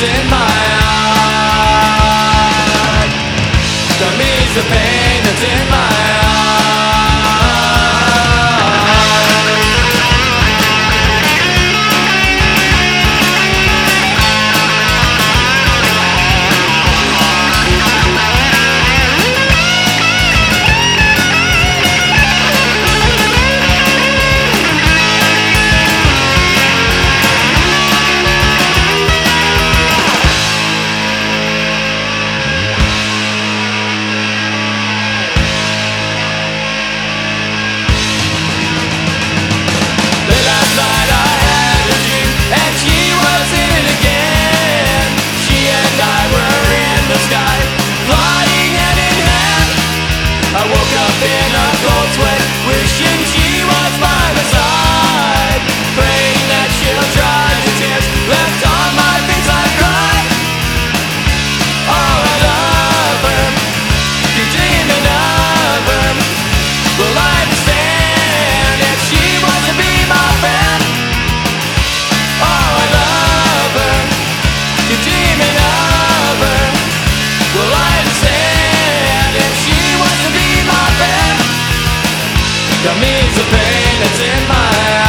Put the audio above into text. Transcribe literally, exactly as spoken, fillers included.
that's in my heart. Come ease the pain that's in my heart. I woke up in a cold sweat, wishing she was by my side, praying that she'll dry the tears left on my face. I cried, oh I love her, keep dreaming of her. Will I understand if she was to be my friend? Oh I love her, keep dreaming of her. Will I understand if she was to be my friend? Come ease the pain that's in my heart.